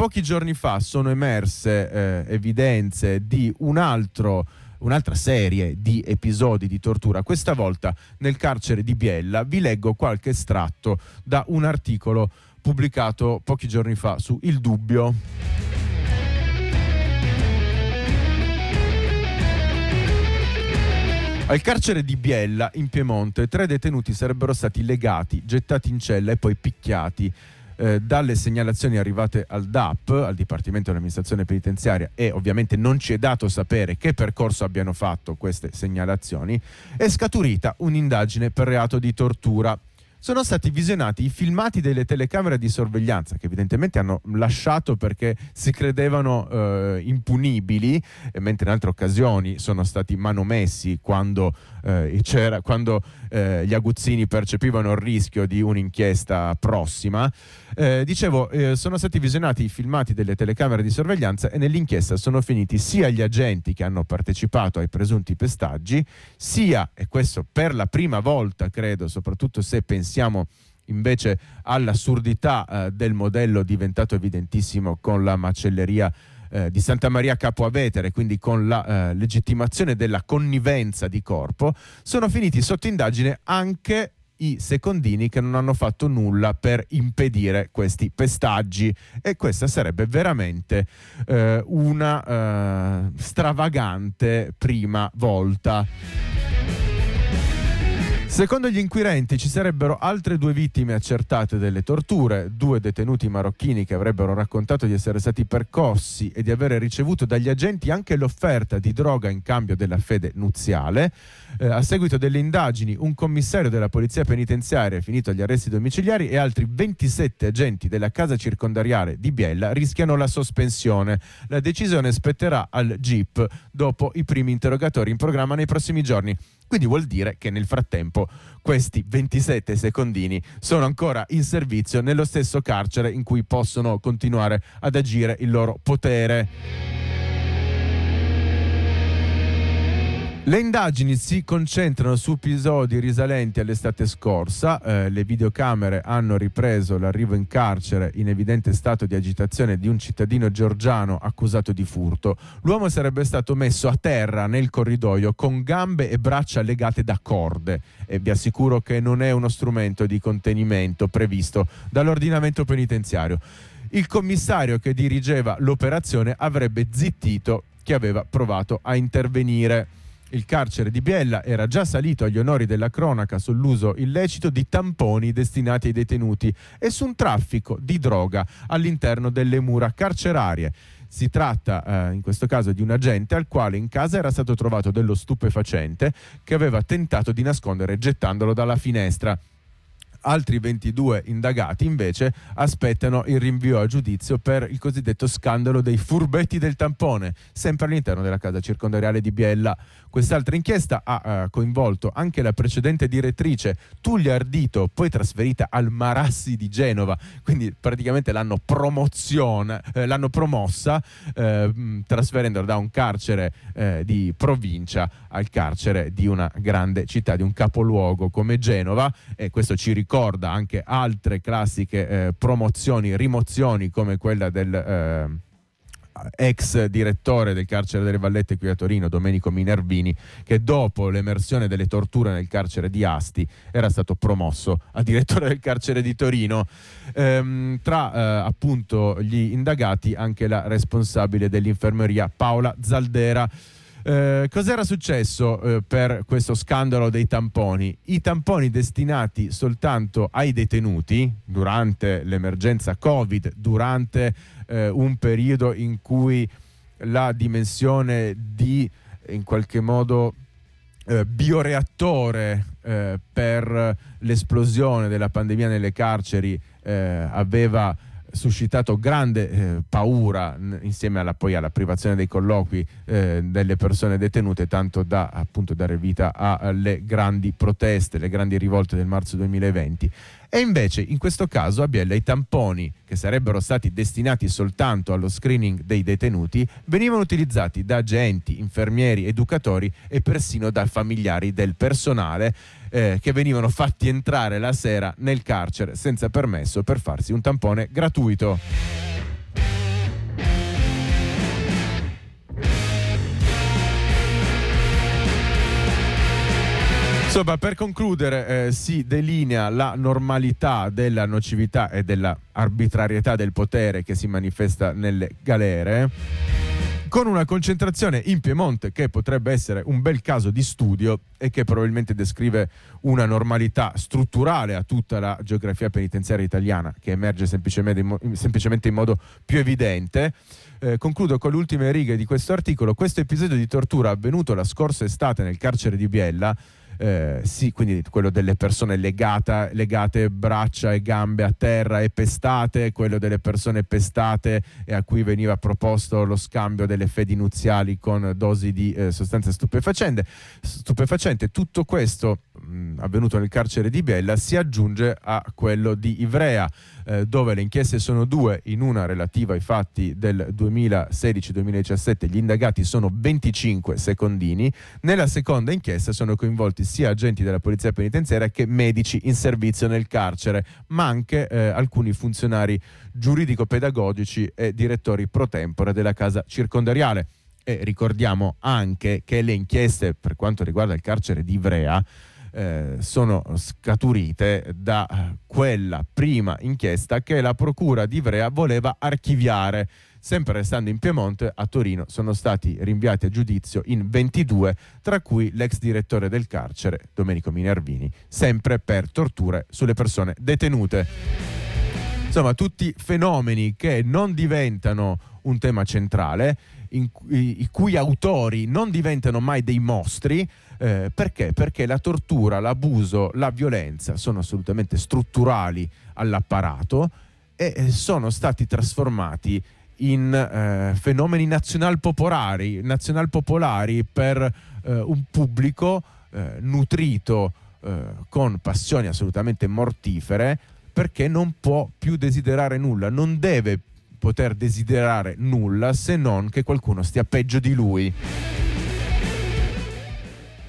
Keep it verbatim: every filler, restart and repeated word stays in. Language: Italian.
pochi giorni fa sono emerse eh, evidenze di un altro un'altra serie di episodi di tortura, questa volta nel carcere di Biella. Vi leggo qualche estratto da un articolo pubblicato pochi giorni fa su Il Dubbio. Al carcere di Biella, in Piemonte, tre detenuti sarebbero stati legati, gettati in cella e poi picchiati. Eh, dalle segnalazioni arrivate al D A P, al Dipartimento dell'Amministrazione Penitenziaria, e ovviamente non ci è dato sapere che percorso abbiano fatto queste segnalazioni, è scaturita un'indagine per reato di tortura. Sono stati visionati i filmati delle telecamere di sorveglianza, che evidentemente hanno lasciato perché si credevano eh, impunibili, e mentre in altre occasioni sono stati manomessi quando, eh, c'era, quando eh, gli aguzzini percepivano il rischio di un'inchiesta prossima. Eh, dicevo, eh, sono stati visionati i filmati delle telecamere di sorveglianza e nell'inchiesta sono finiti sia gli agenti che hanno partecipato ai presunti pestaggi, sia, e questo per la prima volta credo, soprattutto se pensiamo invece all'assurdità eh, del modello diventato evidentissimo con la macelleria eh, di Santa Maria Capua Vetere, quindi con la eh, legittimazione della connivenza di corpo, sono finiti sotto indagine anche i secondini che non hanno fatto nulla per impedire questi pestaggi, e questa sarebbe veramente eh, una eh, stravagante prima volta. Secondo gli inquirenti ci sarebbero altre due vittime accertate delle torture, due detenuti marocchini che avrebbero raccontato di essere stati percossi e di avere ricevuto dagli agenti anche l'offerta di droga in cambio della fede nuziale. Eh, a seguito delle indagini, un commissario della polizia penitenziaria è finito agli arresti domiciliari e altri ventisette agenti della casa circondariale di Biella rischiano la sospensione. La decisione spetterà al G I P dopo i primi interrogatori in programma nei prossimi giorni. Quindi vuol dire che nel frattempo questi ventisette secondini sono ancora in servizio nello stesso carcere in cui possono continuare ad agire il loro potere. Le indagini si concentrano su episodi risalenti all'estate scorsa. Eh, le videocamere hanno ripreso l'arrivo in carcere in evidente stato di agitazione di un cittadino georgiano accusato di furto. L'uomo sarebbe stato messo a terra nel corridoio con gambe e braccia legate da corde, e vi assicuro che non è uno strumento di contenimento previsto dall'ordinamento penitenziario. Il commissario che dirigeva l'operazione avrebbe zittito chi aveva provato a intervenire. Il carcere di Biella era già salito agli onori della cronaca sull'uso illecito di tamponi destinati ai detenuti e su un traffico di droga all'interno delle mura carcerarie. Si tratta eh, in questo caso di un agente al quale in casa era stato trovato dello stupefacente che aveva tentato di nascondere gettandolo dalla finestra. Altri ventidue indagati invece aspettano il rinvio a giudizio per il cosiddetto scandalo dei furbetti del tampone, sempre all'interno della casa circondariale di Biella. Quest'altra inchiesta ha uh, coinvolto anche la precedente direttrice Tullia Ardito, poi trasferita al Marassi di Genova, quindi praticamente l'hanno promozione, eh, l'hanno promossa eh, trasferendola da un carcere eh, di provincia al carcere di una grande città, di un capoluogo come Genova, e questo ci ricorda anche altre classiche eh, promozioni, rimozioni come quella del eh, ex direttore del carcere delle Vallette qui a Torino, Domenico Minervini, che dopo l'emersione delle torture nel carcere di Asti era stato promosso a direttore del carcere di Torino. Ehm, tra eh, appunto gli indagati anche la responsabile dell'infermeria Paola Zaldera. Eh, cos'era successo eh, per questo scandalo dei tamponi? I tamponi destinati soltanto ai detenuti durante l'emergenza Covid, durante eh, un periodo in cui la dimensione di, in qualche modo, eh, bioreattore eh, per l'esplosione della pandemia nelle carceri eh, aveva suscitato grande eh, paura n- insieme alla, poi alla privazione dei colloqui eh, delle persone detenute, tanto da appunto dare vita alle grandi proteste, le grandi rivolte del marzo duemilaventi. E invece in questo caso a Biella i tamponi, che sarebbero stati destinati soltanto allo screening dei detenuti, venivano utilizzati da agenti, infermieri, educatori e persino da familiari del personale eh, che venivano fatti entrare la sera nel carcere senza permesso per farsi un tampone gratuito. Insomma, per concludere, eh, si delinea la normalità della nocività e della arbitrarietà del potere che si manifesta nelle galere, con una concentrazione in Piemonte che potrebbe essere un bel caso di studio e che probabilmente descrive una normalità strutturale a tutta la geografia penitenziaria italiana, che emerge semplicemente in, mo- semplicemente in modo più evidente. Eh, concludo con le ultime righe di questo articolo. Questo episodio di tortura avvenuto la scorsa estate nel carcere di Biella, Eh, sì, quindi quello delle persone legata, legate braccia e gambe a terra e pestate, quello delle persone pestate e a cui veniva proposto lo scambio delle fedi nuziali con dosi di eh, sostanze stupefacente. stupefacente. Tutto questo mh, avvenuto nel carcere di Biella si aggiunge a quello di Ivrea, eh, dove le inchieste sono due, in una relativa ai fatti del duemilasedici duemiladiciassette gli indagati sono venticinque secondini, nella seconda inchiesta sono coinvolti sia agenti della polizia penitenziaria che medici in servizio nel carcere, ma anche eh, alcuni funzionari giuridico-pedagogici e direttori pro tempore della casa circondariale. E ricordiamo anche che le inchieste per quanto riguarda il carcere di Ivrea eh, sono scaturite da quella prima inchiesta che la procura di Ivrea voleva archiviare. Sempre restando in Piemonte, a Torino sono stati rinviati a giudizio in ventidue, tra cui l'ex direttore del carcere, Domenico Minervini, sempre per torture sulle persone detenute. Insomma, tutti fenomeni che non diventano un tema centrale, in cui, i cui autori non diventano mai dei mostri. Eh, perché? Perché la tortura, l'abuso, la violenza sono assolutamente strutturali all'apparato e eh, sono stati trasformati in eh, fenomeni nazional-popolari, nazional-popolari per eh, un pubblico eh, nutrito eh, con passioni assolutamente mortifere, perché non può più desiderare nulla, non deve poter desiderare nulla se non che qualcuno stia peggio di lui.